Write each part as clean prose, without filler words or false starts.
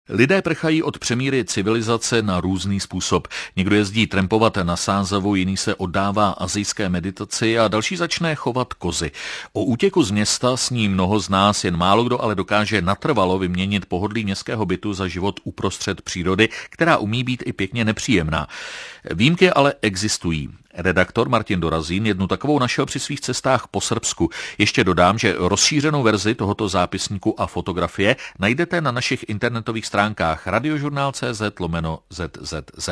Lidé prchají od přemíry civilizace na různý způsob. Někdo jezdí trampovat na Sázavu, jiný se oddává asijské meditaci a další začne chovat kozy. O útěku z města sní mnoho z nás, jen málo kdo ale dokáže natrvalo vyměnit pohodlí městského bytu za život uprostřed přírody, která umí být i pěkně nepříjemná. Výjimky ale existují. Redaktor Martin Dorazín jednu takovou našel při svých cestách po Srbsku. Ještě dodám, že rozšířenou verzi tohoto zápisníku a fotografie najdete na našich internetových stránkách radiožurnal.cz/ZZZ.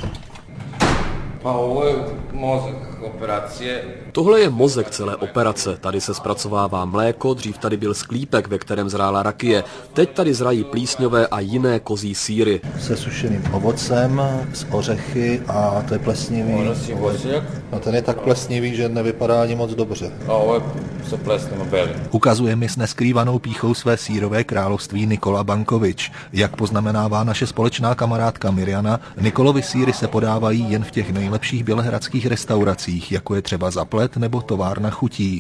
Tohle je mozek celé operace. Tady se zpracovává mléko, dřív tady byl sklípek, ve kterém zrála rakie. Teď tady zrají plísňové a jiné kozí sýry. Se sušeným ovocem, s ořechy a to je plesnivý. No ten je tak plesnivý, že nevypadá ani moc dobře. Ukazuje mi s neskrývanou pýchou své sýrové království Nikola Bankovič. Jak poznamenává naše společná kamarádka Mirjana, Nikolovy sýry se podávají jen v těch nejlepších bělehradských restauracích, jako je třeba Zaplet nebo továrna chutí.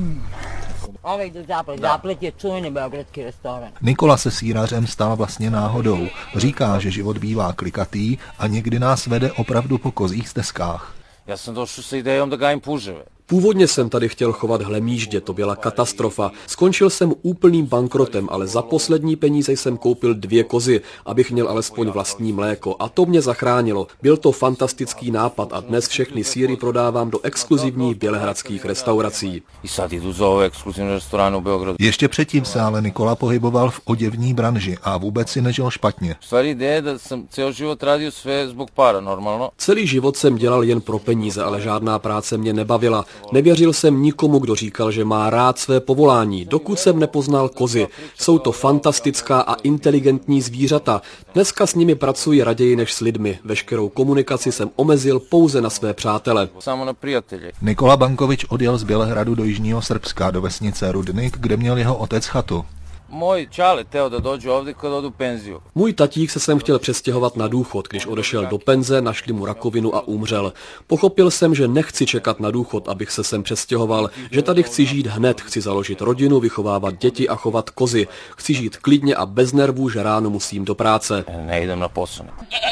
Zaplet je čujný beogradský restaurant. Nikola se sýrařem stal vlastně náhodou. Říká, že život bývá klikatý a někdy nás vede opravdu po kozích stezkách. Já jsem došel s idejou da gajím puževe. Původně jsem tady chtěl chovat hlemýždě, to byla katastrofa. Skončil jsem úplným bankrotem, ale za poslední peníze jsem koupil 2 kozy, abych měl alespoň vlastní mléko. A to mě zachránilo. Byl to fantastický nápad a dnes všechny sýry prodávám do exkluzivních bělehradských restaurací. Ještě předtím se ale Nikola pohyboval v oděvní branži a vůbec si nežil špatně. Celý život jsem dělal jen pro peníze, ale žádná práce mě nebavila. Nevěřil jsem nikomu, kdo říkal, že má rád své povolání, dokud jsem nepoznal kozy. Jsou to fantastická a inteligentní zvířata. Dneska s nimi pracuji raději než s lidmi. Veškerou komunikaci jsem omezil pouze na své přátele. Nikola Bankovič odjel z Bělehradu do jižního Srbska, do vesnice Rudnik, kde měl jeho otec chatu. Můj tatík se sem chtěl přestěhovat na důchod. Když odešel do penze, našli mu rakovinu a umřel. Pochopil jsem, že nechci čekat na důchod, abych se sem přestěhoval, že tady chci žít hned, chci založit rodinu, vychovávat děti a chovat kozy. Chci žít klidně a bez nervů, že ráno musím do práce. Nejdem na posel.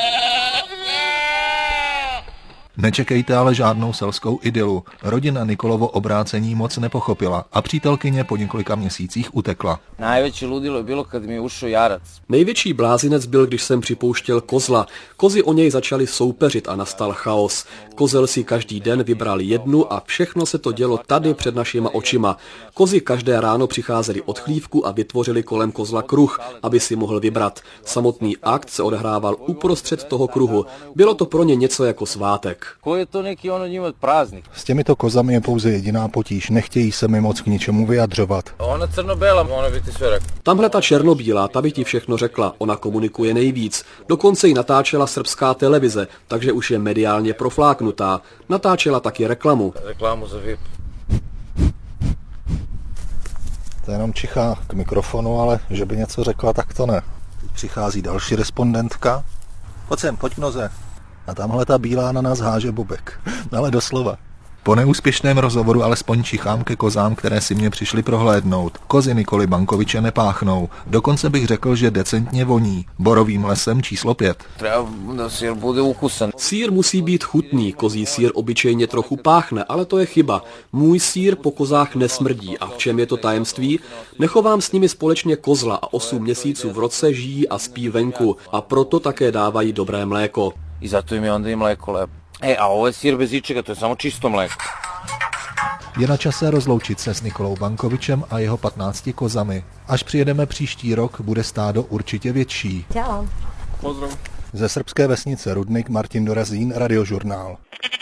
Nečekejte ale žádnou selskou idylu. Rodina Nikolovo obrácení moc nepochopila a přítelkyně po několika měsících utekla. Největší blázinec byl, když jsem připouštěl kozla. Kozy o něj začaly soupeřit a nastal chaos. Kozel si každý den vybral jednu a všechno se to dělo tady před našima očima. Kozy každé ráno přicházely od chlívku a vytvořili kolem kozla kruh, aby si mohl vybrat. Samotný akt se odehrával uprostřed toho kruhu. Bylo to pro ně něco jako svátek. S těmito kozami je pouze jediná potíž. Nechtějí se mi moc k ničemu vyjadřovat. Tamhle ta černobílá, ta by ti všechno řekla. Ona komunikuje nejvíc. Dokonce ji natáčela srbská televize, takže už je mediálně profláknutá. Natáčela taky reklamu. Za VIP. To jenom čichá k mikrofonu, ale že by něco řekla, tak to ne. Přichází další respondentka. Pojď sem, pojď k noze. A tamhle ta bílá na nás háže bobek. Ale doslova. Po neúspěšném rozhovoru alespoň čichám ke kozám, které si mě přišli prohlédnout. Kozy Nikoly Bankoviče nepáchnou. Dokonce bych řekl, že decentně voní. Borovým lesem číslo 5. Sýr musí být chutný. Kozí sýr obyčejně trochu páchne, ale to je chyba. Můj sýr po kozách nesmrdí. A v čem je to tajemství? Nechovám s nimi společně kozla a 8 měsíců v roce žijí a spí venku. A proto také dávají dobré mléko. I zato im je onda i mleko lepo. A ovo je sir bez ičega, to je samo čisto mleko. Je na čase rozloučit se s Nikolou Bankovičem a jeho 15 kozami. Až přijedeme příští rok, bude stádo určitě větší. Čau. Pozdrav. Ze srbské vesnice Rudnik Martin Dorazín, Radiožurnál.